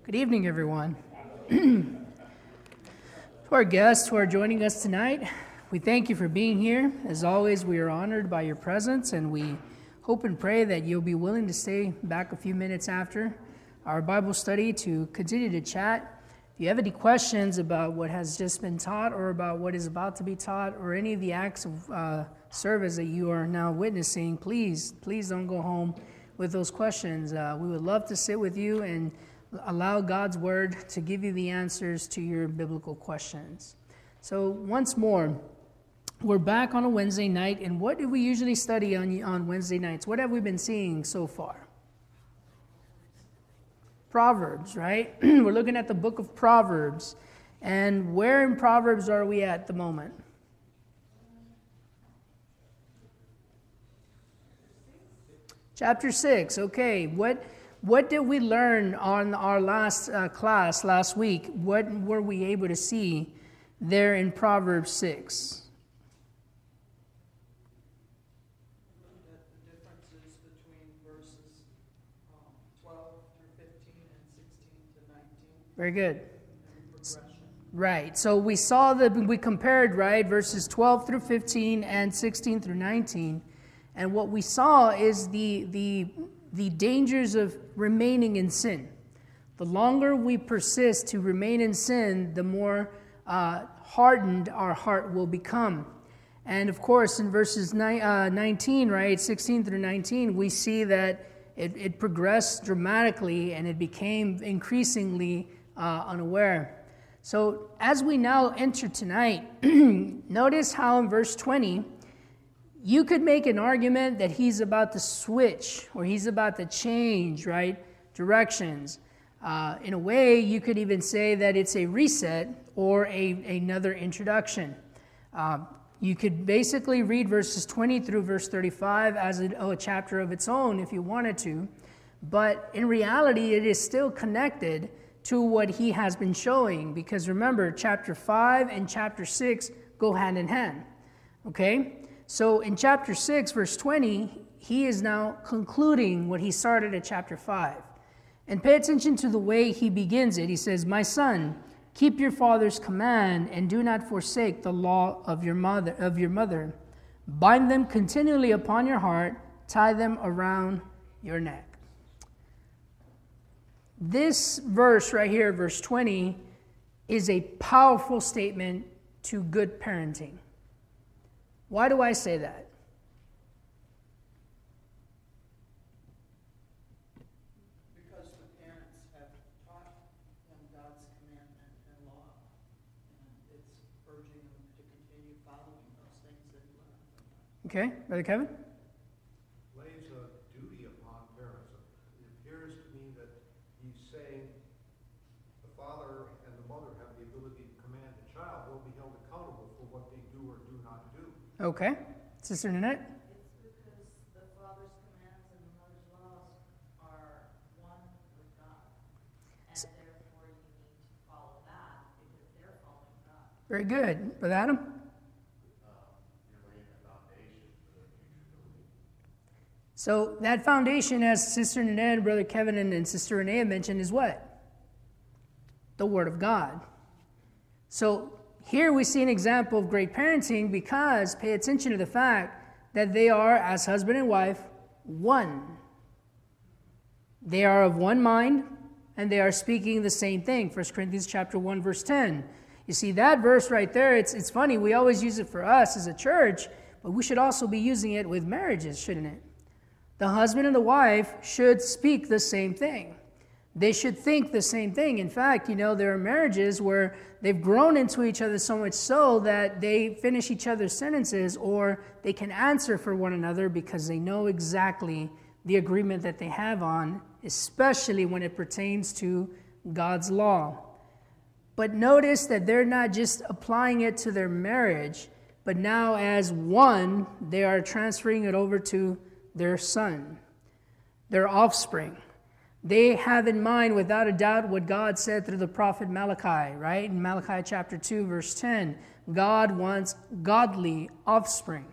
Good evening, everyone. To our guests who are joining us tonight, we thank you for being here. As always, we are honored by your presence, and we hope and pray that you'll be willing to stay back a few minutes after our Bible study to continue to chat. If you have any questions about what has just been taught or about what is about to be taught or any of the acts of service that you are now witnessing, please don't go home with those questions. We would love to sit with you and allow God's word to give you the answers to your biblical questions. So once more, we're back on a Wednesday night, and what do we usually study on Wednesday nights? What have we been seeing so far? Proverbs, right? We're looking at the book of Proverbs. And where in Proverbs are we at the moment? Chapter 6, okay. What did we learn on our last class last week? What were we able to see there in Proverbs 6? The differences between verses 12 through 15 and 16 to 19. Very good. And progression. Right. So we saw that we compared, right, verses 12 through 15 and 16 through 19. And what we saw is the dangers of remaining in sin. The longer we persist to remain in sin, the more hardened our heart will become. And of course, in verses 19, right, 16 through 19, we see that it progressed dramatically and it became increasingly unaware. So as we now enter tonight, notice how in verse 20, you could make an argument that he's about to switch or he's about to change, right, directions. In a way, you could even say that it's a reset or another introduction. You could basically read verses 20 through verse 35 as a chapter of its own if you wanted to. But in reality, it is still connected to what he has been showing. Because remember, chapter 5 and chapter 6 go hand in hand. Okay? So in chapter 6, verse 20, he is now concluding what he started at chapter 5. And pay attention to the way he begins it. He says, "My son, keep your father's command and do not forsake the law of your mother. Bind them continually upon your heart, tie them around your neck." This verse right here, verse 20, is a powerful statement to good parenting. Why do I say that? Because the parents have taught them God's commandment and law, and it's urging them to continue following those things that he learned from them. Okay, Brother Kevin? Lays a duty upon parents. It appears to me that he's saying the father and the mother have the ability to command the child. They'll be held accountable for what they do or do not do. Okay. Sister Nanette? It's because the father's commands and the mother's laws are one with God. And therefore you need to follow that because they're following God. Very good. Brother Adam? You're laying a foundation for their future building. So that foundation, as Sister Nanette, Brother Kevin, and Sister Renee have mentioned, is what? The Word of God. So here we see an example of great parenting because pay attention to the fact that they are, as husband and wife, one. They are of one mind, and they are speaking the same thing. 1 Corinthians chapter 1, verse 10. You see, that verse right there, it's funny. We always use it for us as a church, but we should also be using it with marriages, shouldn't it? The husband and the wife should speak the same thing. They should think the same thing. In fact, there are marriages where they've grown into each other so much so that they finish each other's sentences or they can answer for one another because they know exactly the agreement that they have on, especially when it pertains to God's law. But notice that they're not just applying it to their marriage, but now as one, they are transferring it over to their son, their offspring. They have in mind, without a doubt, what God said through the prophet Malachi, right? In Malachi chapter 2, verse 10, God wants godly offspring.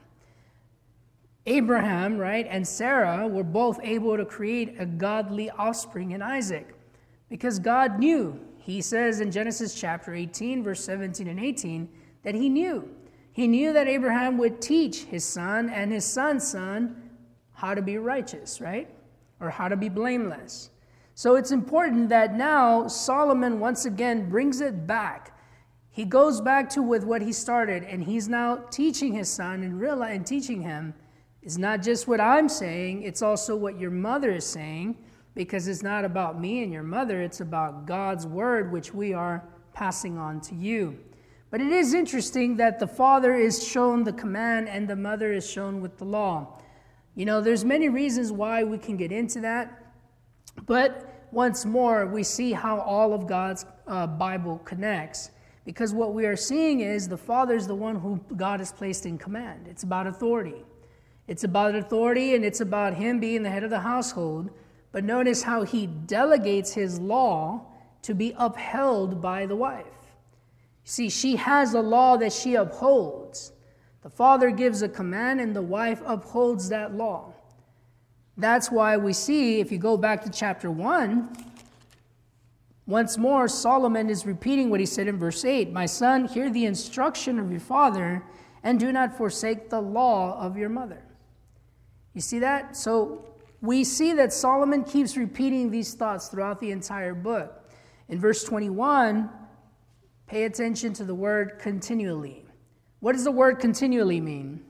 Abraham, right, and Sarah were both able to create a godly offspring in Isaac. Because God knew. He says in Genesis chapter 18, verse 17 and 18, that he knew. He knew that Abraham would teach his son and his son's son how to be righteous, right? Or how to be blameless. So it's important that now Solomon once again brings it back. He goes back to with what he started, and he's now teaching his son and teaching him it's not just what I'm saying, it's also what your mother is saying, because it's not about me and your mother, it's about God's word, which we are passing on to you. But it is interesting that the father is shown the command and the mother is shown with the law. You know, there's many reasons why we can get into that, but once more, we see how all of God's Bible connects. Because what we are seeing is the father is the one who God has placed in command. It's about authority. It's about authority, and it's about him being the head of the household. But notice how he delegates his law to be upheld by the wife. See, she has a law that she upholds. The father gives a command, and the wife upholds that law. That's why we see, if you go back to chapter 1, once more, Solomon is repeating what he said in verse 8. My son, hear the instruction of your father, and do not forsake the law of your mother. You see that? So we see that Solomon keeps repeating these thoughts throughout the entire book. In verse 21, pay attention to the word continually. What does the word continually mean?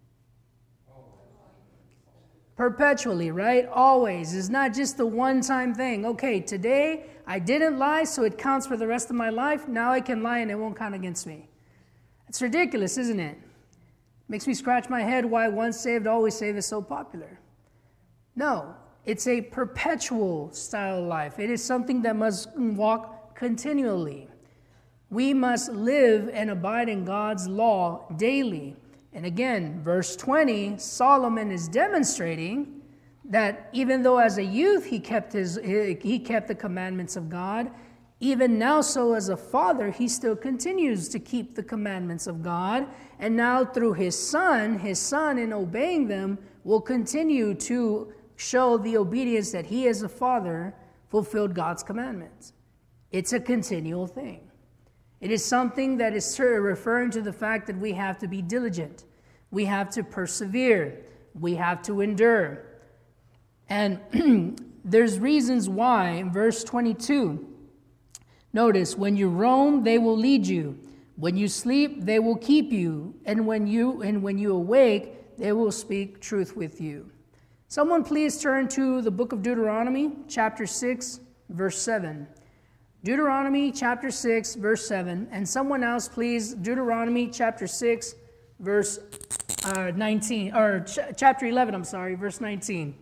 Perpetually, right? Always. It's not just the one-time thing. Okay, today I didn't lie, so it counts for the rest of my life. Now I can lie and it won't count against me. It's ridiculous, isn't it? Makes me scratch my head why once saved, always saved is so popular. No, it's a perpetual style of life. It is something that must walk continually. We must live and abide in God's law daily. And again, verse 20, Solomon is demonstrating that even though as a youth he kept the commandments of God, even now so as a father, he still continues to keep the commandments of God. And now through his son in obeying them will continue to show the obedience that he as a father fulfilled God's commandments. It's a continual thing. It is something that is referring to the fact that we have to be diligent. We have to persevere. We have to endure. And there's reasons why. In verse 22, notice, when you roam, they will lead you. When you sleep, they will keep you. And when you awake, they will speak truth with you. Someone please turn to the book of Deuteronomy, chapter 6, verse 7. Deuteronomy chapter 6, verse 7. And someone else, please, Deuteronomy chapter 6, verse 19. Or chapter 11, verse 19.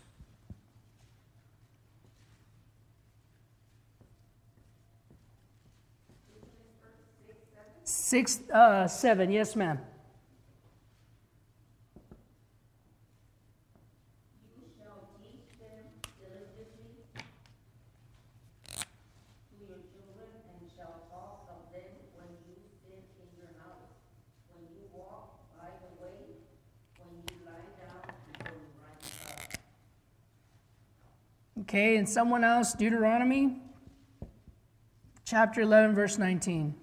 7, yes, ma'am. Okay, and someone else, Deuteronomy, chapter 11, verse 19. And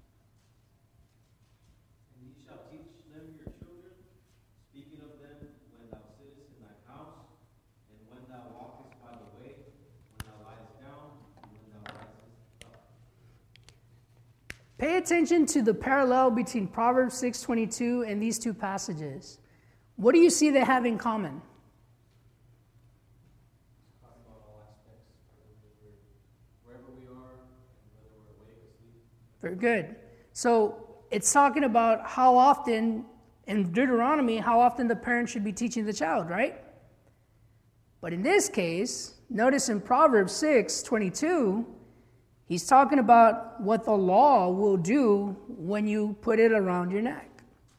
ye shall teach them your children, speaking of them when thou sittest in thy house, and when thou walkest by the way, when thou liest down, and when thou risest up. Pay attention to the parallel between Proverbs 6:22 and these two passages. What do you see they have in common? Very good. So it's talking about how often, in Deuteronomy, how often the parent should be teaching the child, right? But in this case, notice in Proverbs 6:22, he's talking about what the law will do when you put it around your neck.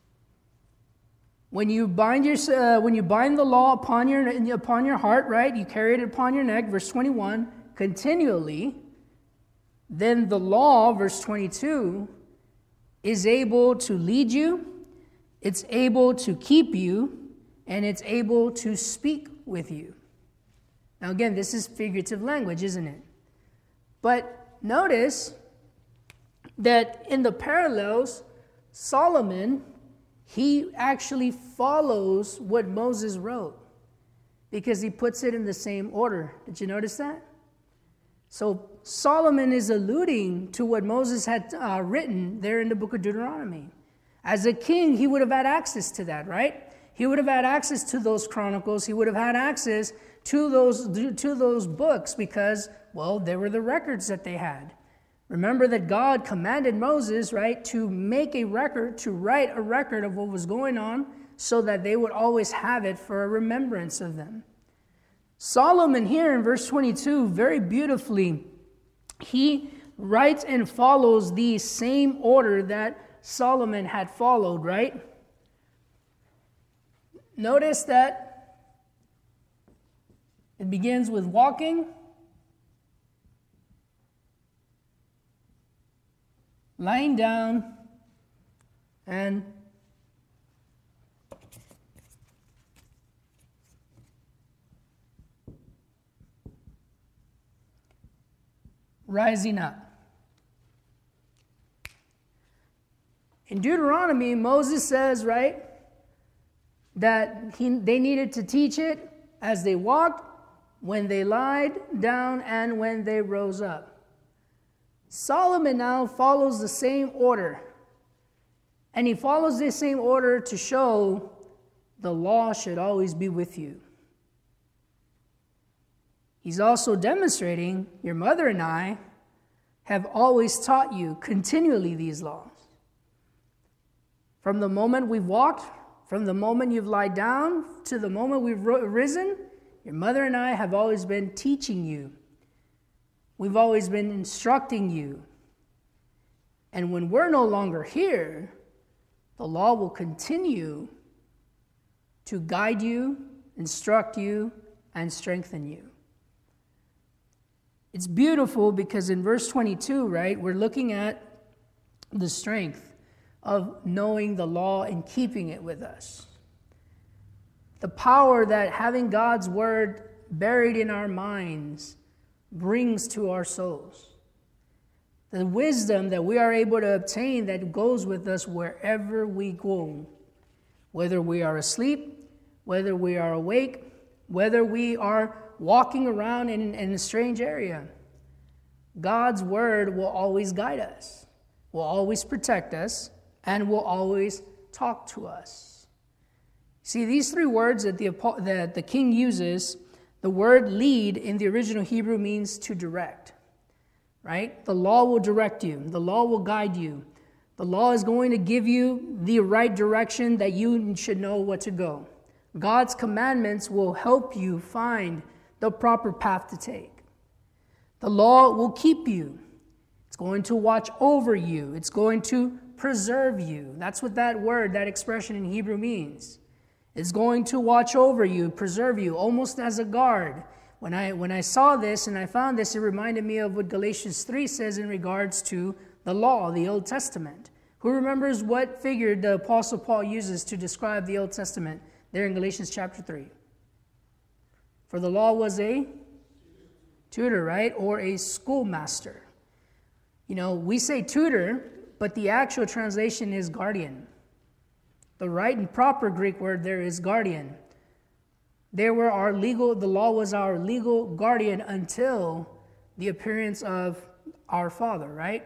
When you bind the law upon your heart, right? You carry it upon your neck, verse 21, continually. Then the law, verse 22, is able to lead you, it's able to keep you, and it's able to speak with you. Now again, this is figurative language, isn't it? But notice that in the parallels, Solomon, he actually follows what Moses wrote because he puts it in the same order. Did you notice that? So Solomon is alluding to what Moses had written there in the book of Deuteronomy. As a king, he would have had access to that, right? He would have had access to those chronicles. He would have had access to those books because, well, they were the records that they had. Remember that God commanded Moses, right, to make a record, to write a record of what was going on so that they would always have it for a remembrance of them. Solomon here in verse 22, very beautifully, he writes and follows the same order that Solomon had followed, right? Notice that it begins with walking, lying down, and rising up. In Deuteronomy, Moses says, right, that they needed to teach it as they walked, when they lied down, and when they rose up. Solomon now follows the same order. And he follows this same order to show the law should always be with you. He's also demonstrating your mother and I have always taught you continually these laws. From the moment we've walked, from the moment you've lied down, to the moment we've risen, your mother and I have always been teaching you. We've always been instructing you. And when we're no longer here, the law will continue to guide you, instruct you, and strengthen you. It's beautiful because in verse 22, right, we're looking at the strength of knowing the law and keeping it with us. The power that having God's word buried in our minds brings to our souls. The wisdom that we are able to obtain that goes with us wherever we go. Whether we are asleep, whether we are awake, whether we are walking around in a strange area. God's word will always guide us, will always protect us, and will always talk to us. See, these three words that the king uses, the word lead in the original Hebrew means to direct, right? The law will direct you. The law will guide you. The law is going to give you the right direction that you should know what to go. God's commandments will help you find the proper path to take. The law will keep you. It's going to watch over you. It's going to preserve you. That's what that word, that expression in Hebrew means. It's going to watch over you, preserve you, almost as a guard. When I saw this and I found this, it reminded me of what Galatians 3 says in regards to the law, the Old Testament. Who remembers what figure the Apostle Paul uses to describe the Old Testament there in Galatians chapter 3? For the law was a tutor, right? Or a schoolmaster. You know, we say tutor, but the actual translation is guardian. The right and proper Greek word there is guardian. The law was our legal guardian until the appearance of our Father, right?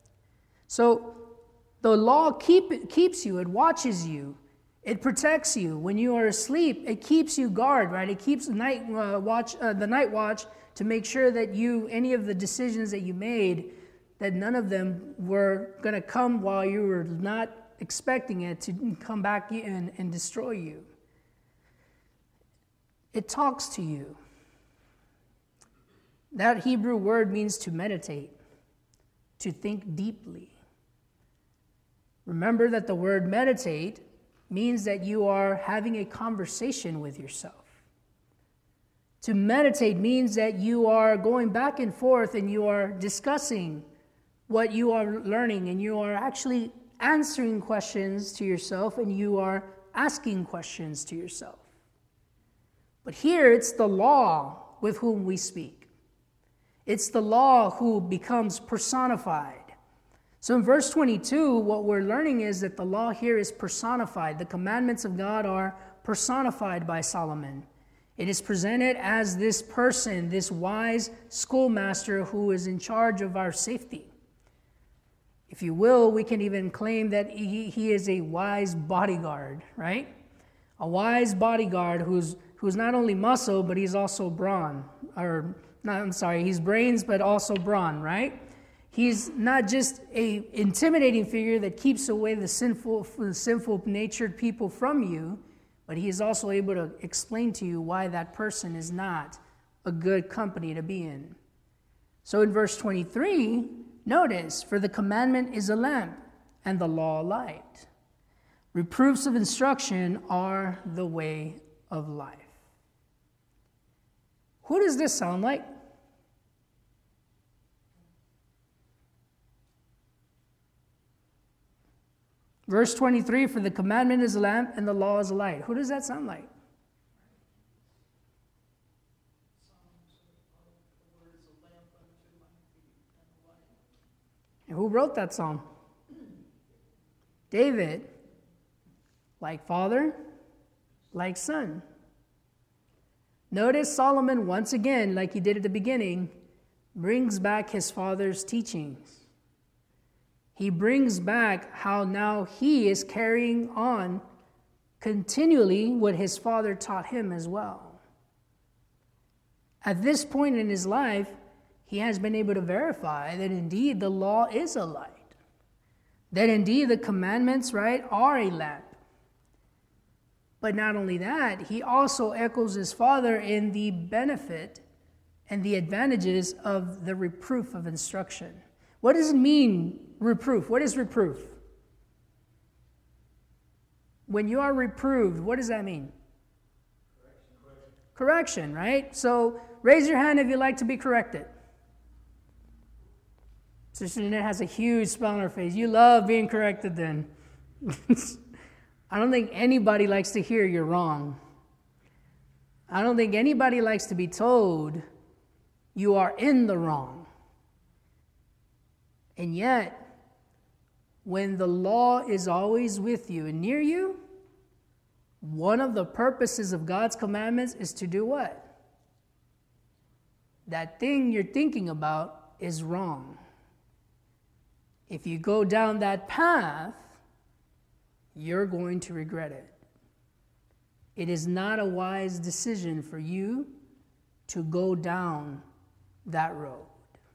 So the law keeps you, it watches you, it protects you. When you are asleep, it keeps you guard, right? It keeps the night watch to make sure that any of the decisions that you made, that none of them were going to come while you were not expecting it to come back in and destroy you. It talks to you. That Hebrew word means to meditate, to think deeply. Remember that the word meditate means that you are having a conversation with yourself. To meditate means that you are going back and forth and you are discussing what you are learning, and you are actually answering questions to yourself, and you are asking questions to yourself. But here it's the law with whom we speak. It's the law who becomes personified. So in verse 22, what we're learning is that the law here is personified. The commandments of God are personified by Solomon. It is presented as this person, this wise schoolmaster who is in charge of our safety. If you will, we can even claim that he is a wise bodyguard, right? A wise bodyguard who's not only muscle, but he's also brawn. He's brains, but also brawn, right? He's not just a intimidating figure that keeps away the sinful-natured people from you, but he is also able to explain to you why that person is not a good company to be in. So in verse 23, notice, for the commandment is a lamp, and the law a light. Reproofs of instruction are the way of life. Who does this sound like? Verse 23, for the commandment is a lamp and the law is a light. Who does that sound like? And who wrote that psalm? David. Like father, like son. Notice Solomon, once again, like he did at the beginning, brings back his father's teachings. He brings back how now he is carrying on continually what his father taught him as well. At this point in his life, he has been able to verify that indeed the law is a light. That indeed the commandments, right, are a lamp. But not only that, he also echoes his father in the benefit and the advantages of the reproof of instruction. What does it mean, reproof? What is reproof? When you are reproved, what does that mean? Correction, right? So raise your hand if you'd like to be corrected. Sister Jeanette has a huge smile on her face. You love being corrected then. I don't think anybody likes to hear you're wrong. I don't think anybody likes to be told you are in the wrong. And yet, when the law is always with you and near you, one of the purposes of God's commandments is to do what? That thing you're thinking about is wrong. If you go down that path, you're going to regret it. It is not a wise decision for you to go down that road.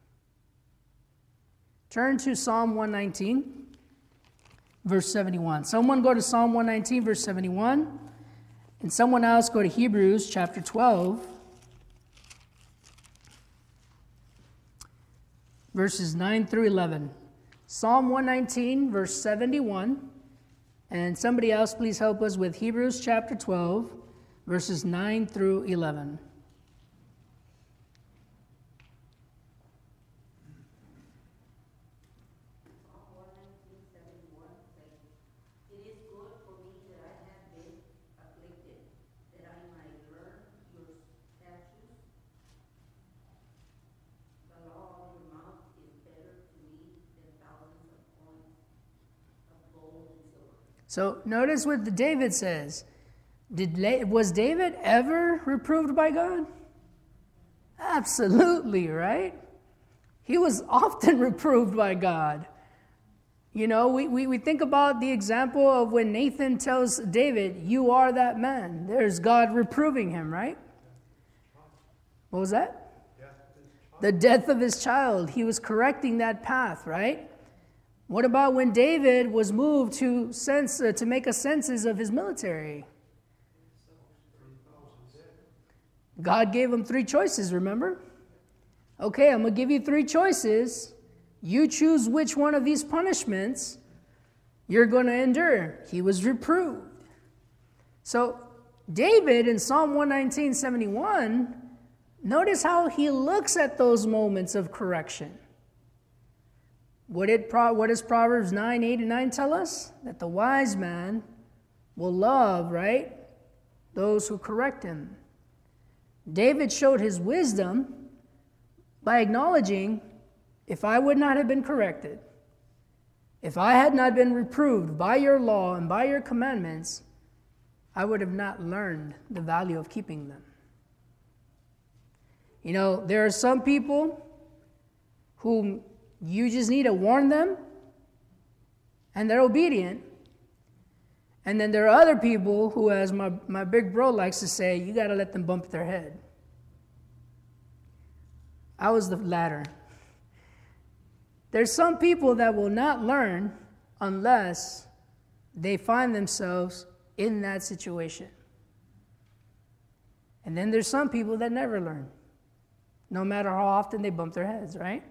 Turn to Psalm 119, verse 71. Someone go to Psalm 119, verse 71, and someone else go to Hebrews chapter 12, verses 9 through 11. Psalm 119, verse 71. And somebody else, please help us with Hebrews chapter 12, verses 9 through 11. So notice what David says. Was David ever reproved by God? Absolutely, right? He was often reproved by God. You know, we think about the example of when Nathan tells David, you are that man. There's God reproving him, right? What was that? The death of his child. He was correcting that path, right? What about when David was moved to make a census of his military? God gave him 3 choices, remember? Okay, I'm going to give you 3 choices. You choose which one of these punishments you're going to endure. He was reproved. So David in Psalm 119:71, notice how he looks at those moments of correction. What does Proverbs 9, 8, and 9 tell us? That the wise man will love, right, those who correct him. David showed his wisdom by acknowledging, if I would not have been corrected, if I had not been reproved by your law and by your commandments, I would have not learned the value of keeping them. You know, there are some people whom you just need to warn them, and they're obedient. And then there are other people who, as my big bro likes to say, you got to let them bump their head. I was the latter. There's some people that will not learn unless they find themselves in that situation. And then there's some people that never learn, no matter how often they bump their heads, right?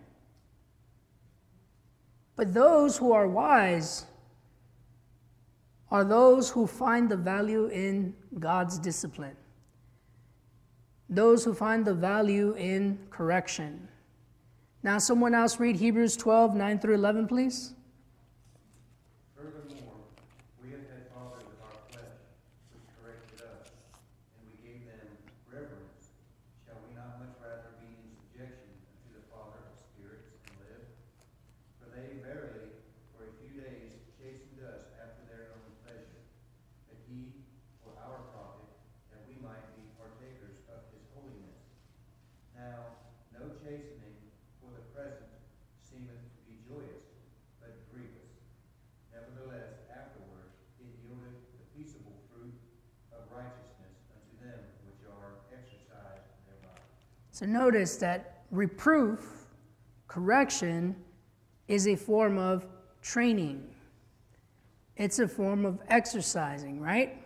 But those who are wise are those who find the value in God's discipline. Those who find the value in correction. Now, someone else read Hebrews 12, 9 through 11, please. Furthermore, we have had fathers of our flesh, which corrected us, and we gave them reverence. Shall we not much rather be in subjection to the Father of spirits and live? For they verily for a few days chastened us after their own pleasure, but he for our profit, that we might be partakers of his holiness. Now, no chastening for the present seemeth to be joyous, but grievous. Nevertheless, afterward it yieldeth the peaceable fruit of righteousness unto them which are exercised thereby. So notice that reproof, correction, is a form of training. It's a form of exercising, right?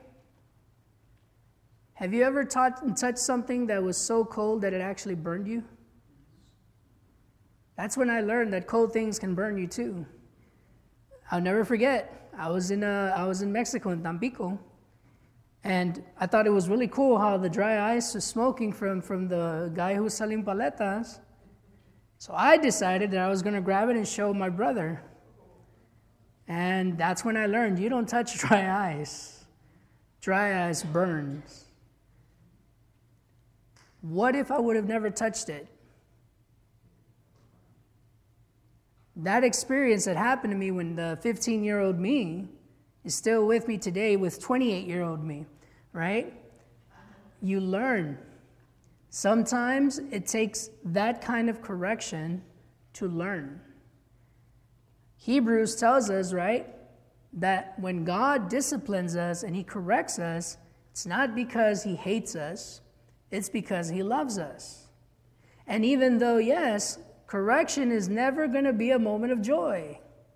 Have you ever touched something that was so cold that it actually burned you? That's when I learned that cold things can burn you too. I'll never forget. I was in Mexico, in Tampico, and I thought it was really cool how the dry ice was smoking from the guy who was selling paletas. So I decided that I was going to grab it and show my brother. And that's when I learned, you don't touch dry ice. Dry ice burns. What if I would have never touched it? That experience that happened to me when the 15-year-old me is still with me today with 28-year-old me, right? You learn. Sometimes it takes that kind of correction to learn. Hebrews tells us, right, that when God disciplines us and he corrects us, it's not because he hates us, it's because he loves us. And even though, yes, correction is never going to be a moment of joy.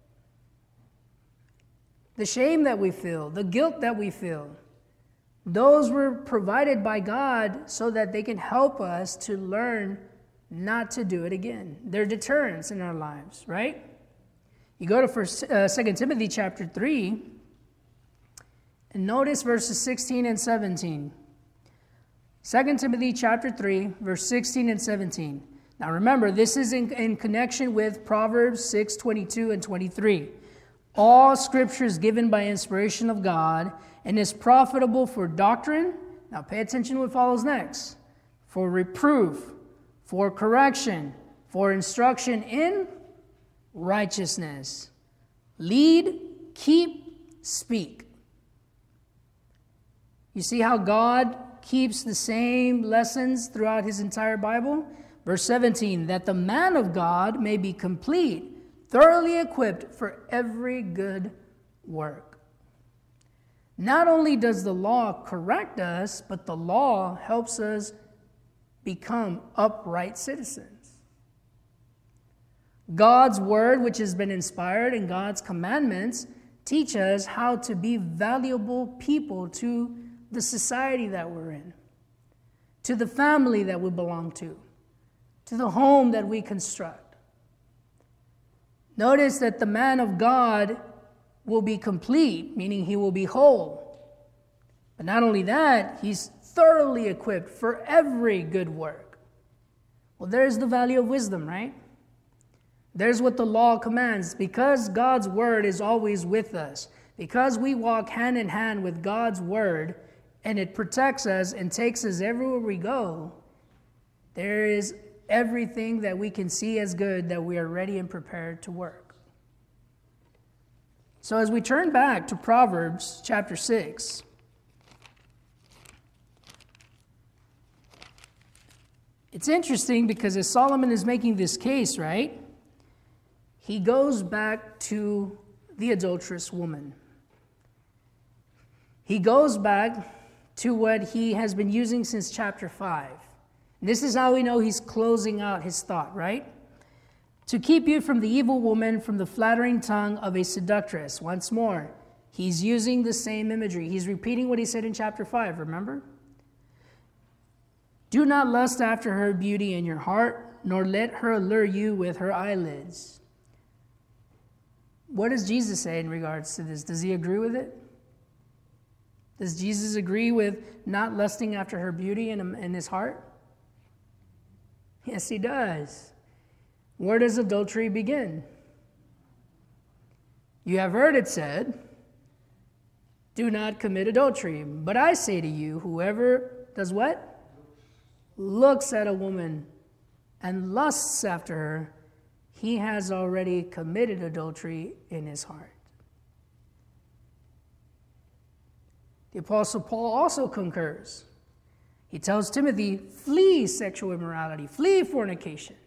The shame that we feel, the guilt that we feel, those were provided by God so that they can help us to learn not to do it again. They're deterrents in our lives, right? You go to 2 Timothy chapter 3, and notice verses 16 and 17. 2 Timothy chapter 3, verse 16 and 17. Now remember, this is in connection with Proverbs 6, 22 and 23. All scripture is given by inspiration of God and is profitable for doctrine. Now pay attention to what follows next. For reproof, for correction, for instruction in righteousness. Lead, keep, speak. You see how God keeps the same lessons throughout his entire Bible? Verse 17, that the man of God may be complete, thoroughly equipped for every good work. Not only does the law correct us, but the law helps us become upright citizens. God's word, which has been inspired, and God's commandments teach us how to be valuable people to the society that we're in, to the family that we belong to the home that we construct. Notice that the man of God will be complete, meaning he will be whole. But not only that, he's thoroughly equipped for every good work. Well, there's the value of wisdom, right? There's what the law commands. Because God's word is always with us, because we walk hand in hand with God's word, and it protects us and takes us everywhere we go, there is everything that we can see as good, that we are ready and prepared to work. So as we turn back to Proverbs chapter 6, it's interesting because as Solomon is making this case, right, he goes back to the adulterous woman. He goes back to what he has been using since chapter 5. And this is how we know he's closing out his thought, right? To keep you from the evil woman, from the flattering tongue of a seductress. Once more, he's using the same imagery. He's repeating what he said in chapter 5, remember? Do not lust after her beauty in your heart, nor let her allure you with her eyelids. What does Jesus say in regards to this? Does he agree with it? Does Jesus agree with not lusting after her beauty in his heart? Yes, he does. Where does adultery begin? You have heard it said, do not commit adultery. But I say to you, whoever does what? Looks at a woman and lusts after her, he has already committed adultery in his heart. The Apostle Paul also concurs. He tells Timothy, flee sexual immorality, flee fornication.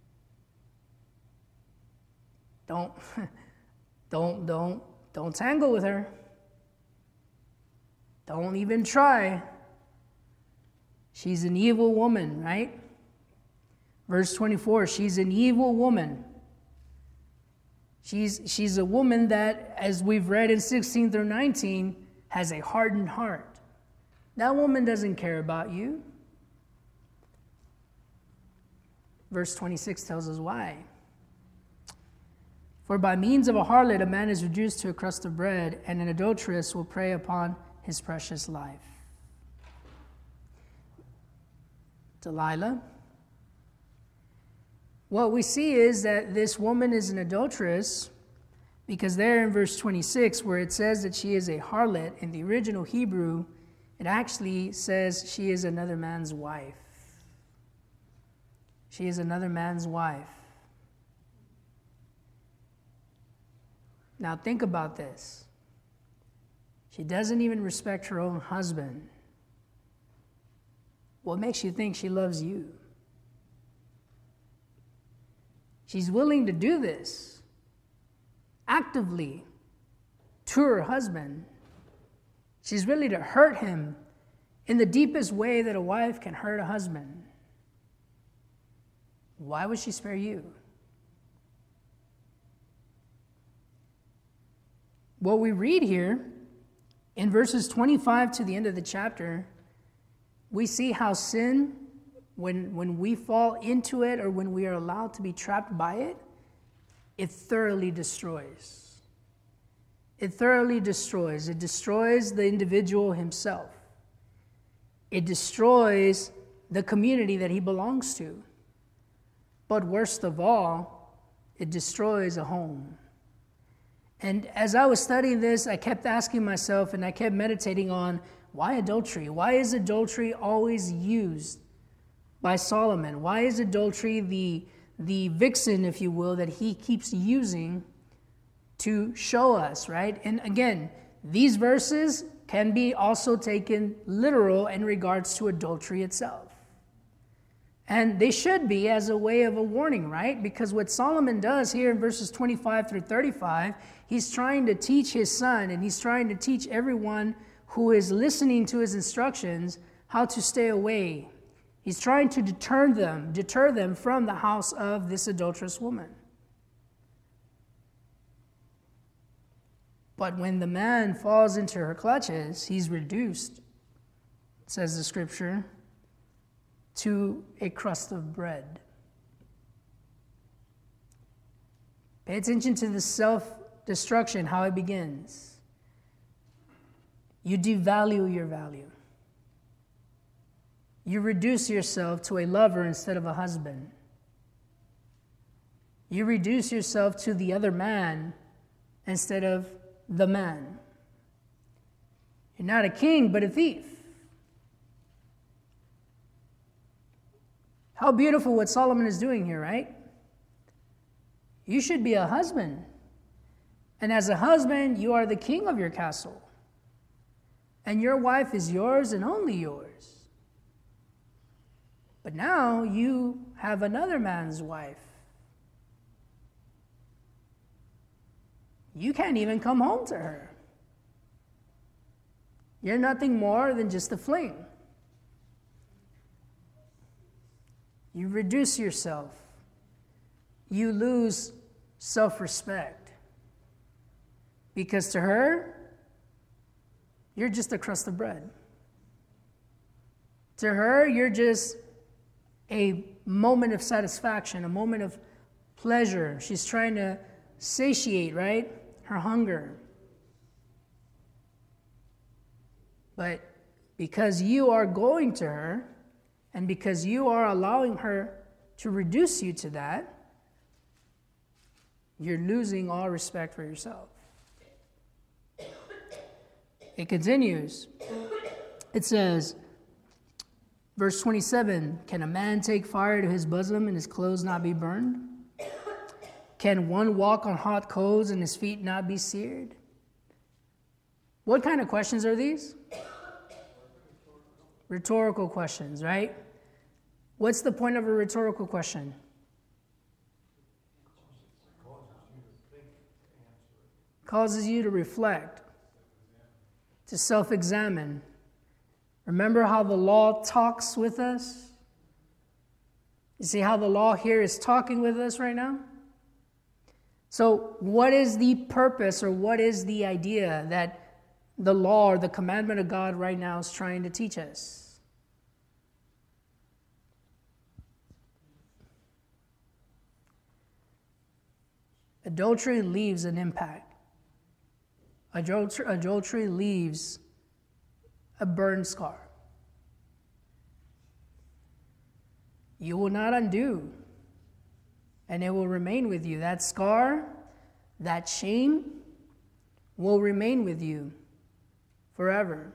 Don't tangle with her. Don't even try. She's an evil woman, right? Verse 24, she's an evil woman. She's a woman that, as we've read in 16 through 19, has a hardened heart. That woman doesn't care about you. Verse 26 tells us why. For by means of a harlot, a man is reduced to a crust of bread, and an adulteress will prey upon his precious life. Delilah. What we see is that this woman is an adulteress because there in verse 26, where it says that she is a harlot, in the original Hebrew, it actually says she is another man's wife. She is another man's wife. Now think about this. She doesn't even respect her own husband. What makes you think she loves you? She's willing to do this actively to her husband. She's willing to hurt him in the deepest way that a wife can hurt a husband. Why would she spare you? What we read here in verses 25 to the end of the chapter, we see how sin, when we fall into it or when we are allowed to be trapped by it, it thoroughly destroys. It thoroughly destroys. It destroys the individual himself. It destroys the community that he belongs to. But worst of all, it destroys a home. And as I was studying this, I kept asking myself and I kept meditating on, why adultery? Why is adultery always used by Solomon? Why is adultery the vixen, if you will, that he keeps using to show us, right? And again, these verses can be also taken literal in regards to adultery itself. And they should be as a way of a warning, right? Because what Solomon does here in verses 25 through 35, he's trying to teach his son and he's trying to teach everyone who is listening to his instructions how to stay away. He's trying to deter them from the house of this adulterous woman. But when the man falls into her clutches, he's reduced, says the scripture, to a crust of bread. Pay attention to the self-destruction, how it begins. You devalue your value. You reduce yourself to a lover instead of a husband. You reduce yourself to the other man instead of the man. You're not a king, but a thief. How beautiful what Solomon is doing here, right? You should be a husband. And as a husband, you are the king of your castle. And your wife is yours and only yours. But now you have another man's wife. You can't even come home to her. You're nothing more than just a fling. You reduce yourself. You lose self-respect. Because to her, you're just a crust of bread. To her, you're just a moment of satisfaction, a moment of pleasure. She's trying to satiate, right? Her hunger. But because you are going to her, and because you are allowing her to reduce you to that, you're losing all respect for yourself. It continues. It says, verse 27, can a man take fire to his bosom and his clothes not be burned? Can one walk on hot coals and his feet not be seared? What kind of questions are these? Rhetorical questions, right? What's the point of a rhetorical question? Causes you to reflect, to self-examine. Remember how the law talks with us? You see how the law here is talking with us right now? So what is the purpose or what is the idea that the law or the commandment of God right now is trying to teach us? Adultery leaves an impact. Adultery leaves a burn scar. You will not undo, and it will remain with you. That scar, that shame, will remain with you forever.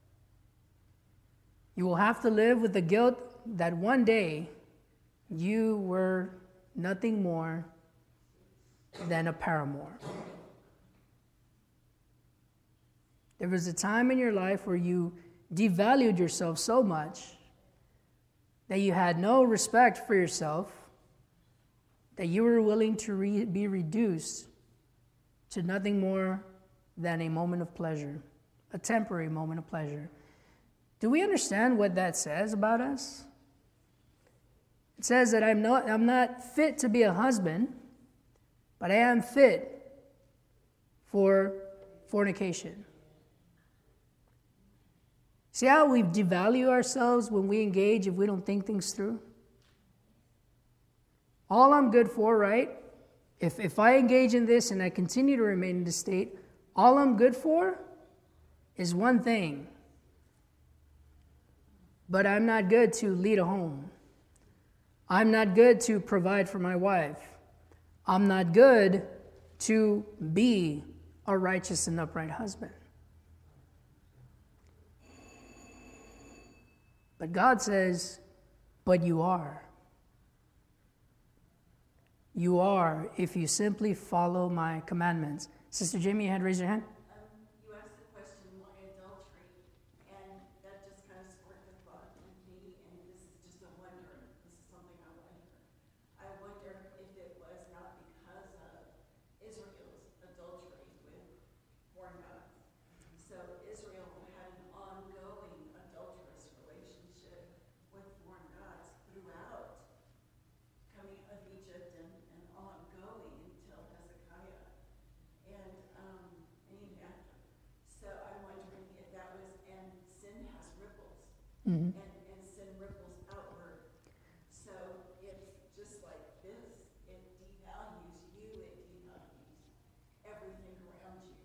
You will have to live with the guilt that one day you were nothing more than a paramour. There was a time in your life where you devalued yourself so much that you had no respect for yourself, that you were willing to be reduced to nothing more than a moment of pleasure, a temporary moment of pleasure. Do we understand what that says about us? It says that I'm not fit to be a husband, but I am fit for fornication. See how we devalue ourselves when we engage if we don't think things through? All I'm good for, right? If I engage in this and I continue to remain in this state, all I'm good for is one thing. But I'm not good to lead a home. I'm not good to provide for my wife. I'm not good to be a righteous and upright husband. But God says, but you are. You are if you simply follow my commandments. Sister Jamie, you had raised your hand? You asked the question, why adultery? And that just kind of sparked a thought in me, and this is just a wonder. This is something I wonder. I wonder if it was not because of Israel's adultery with foreign gods. So Israel had an ongoing adulterous relationship with foreign gods throughout coming of Egypt and ongoing until Hezekiah. And so I'm wondering if that was, and sin has ripples, and sin ripples outward. So it's just like this, it devalues you, it devalues everything around you.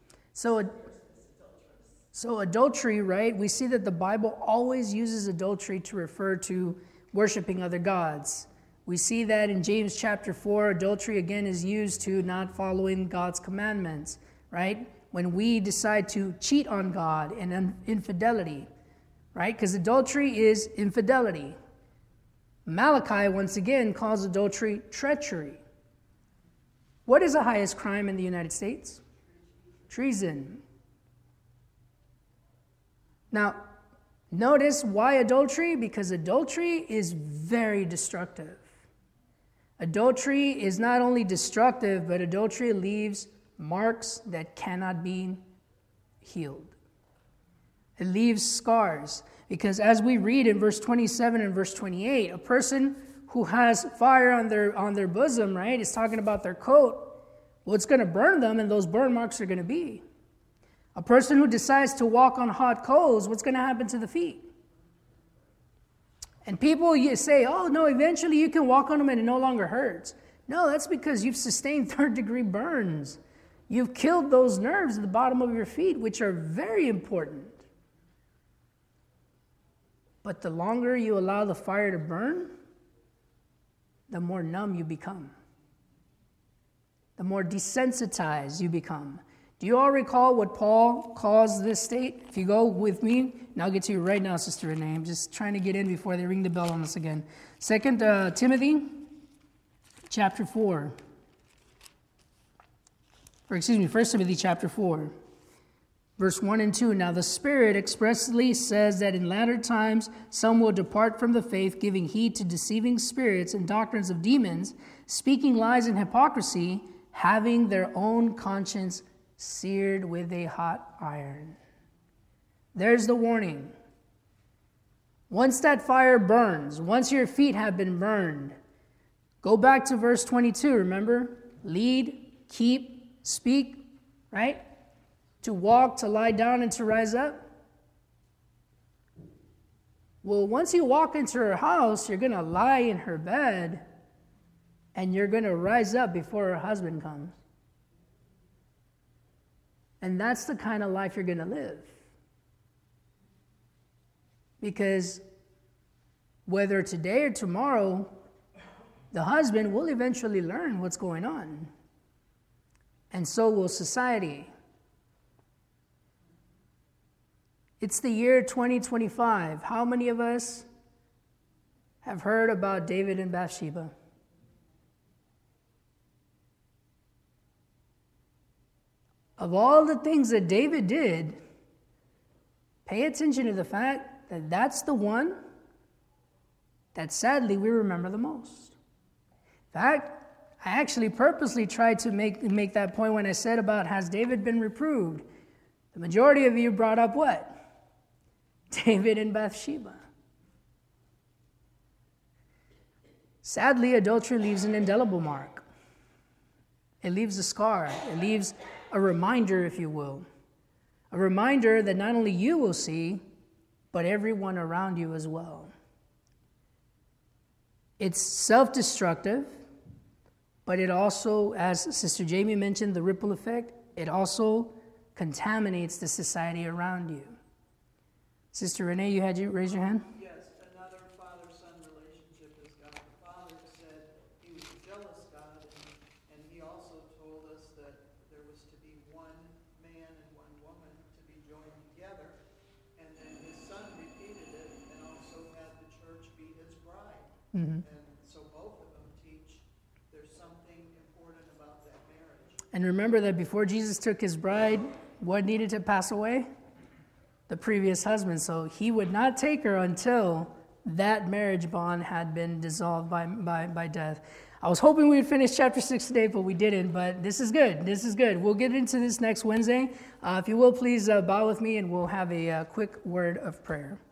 So adultery, right? We see that the Bible always uses adultery to refer to worshiping other gods. We see that in James chapter 4, adultery again is used to not following God's commandments, right? When we decide to cheat on God and infidelity, right? Because adultery is infidelity. Malachi, once again, calls adultery treachery. What is the highest crime in the United States? Treason. Now, notice why adultery? Because adultery is very destructive. Adultery is not only destructive, but adultery leaves marks that cannot be healed. It leaves scars. Because as we read in verse 27 and verse 28, a person who has fire on their bosom, right, is talking about their coat. Well, it's going to burn them, and those burn marks are going to be. A person who decides to walk on hot coals, what's going to happen to the feet? And people you say, oh, no, eventually you can walk on them and it no longer hurts. No, that's because you've sustained third-degree burns. You've killed those nerves at the bottom of your feet, which are very important. But the longer you allow the fire to burn, the more numb you become. The more desensitized you become. Do you all recall what Paul calls this state? If you go with me, and I'll get to you right now, Sister Renee. I'm just trying to get in before they ring the bell on us again. 2 Timothy chapter 4. Or excuse me, 1 Timothy chapter 4. Verse 1 and 2, now the Spirit expressly says that in latter times some will depart from the faith, giving heed to deceiving spirits and doctrines of demons, speaking lies and hypocrisy, having their own conscience seared with a hot iron. There's the warning. Once that fire burns, once your feet have been burned, go back to verse 22, remember? Lead, keep, speak, right? To walk, to lie down, and to rise up. Well, once you walk into her house, you're going to lie in her bed, and you're going to rise up before her husband comes. And that's the kind of life you're going to live. Because whether today or tomorrow, the husband will eventually learn what's going on. And so will society. It's the year 2025. How many of us have heard about David and Bathsheba? Of all the things that David did, pay attention to the fact that that's the one that sadly we remember the most. In fact, I actually purposely tried to make that point when I said about has David been reproved. The majority of you brought up what? David and Bathsheba. Sadly, adultery leaves an indelible mark. It leaves a scar. It leaves a reminder, if you will. A reminder that not only you will see, but everyone around you as well. It's self-destructive, but it also, as Sister Jamie mentioned, the ripple effect, it also contaminates the society around you. Sister Renee, you had you raise your hand? Yes, another father-son relationship is God. The Father said he was a jealous God, and he also told us that there was to be one man and one woman to be joined together, and then his Son repeated it and also had the church be his bride. Mm-hmm. And so both of them teach there's something important about that marriage. And remember that before Jesus took his bride, what needed to pass away? The previous husband. So he would not take her until that marriage bond had been dissolved by death. I was hoping we would finish chapter 6 today, but we didn't. But this is good. This is good. We'll get into this next Wednesday. If you will, please bow with me, and we'll have a quick word of prayer.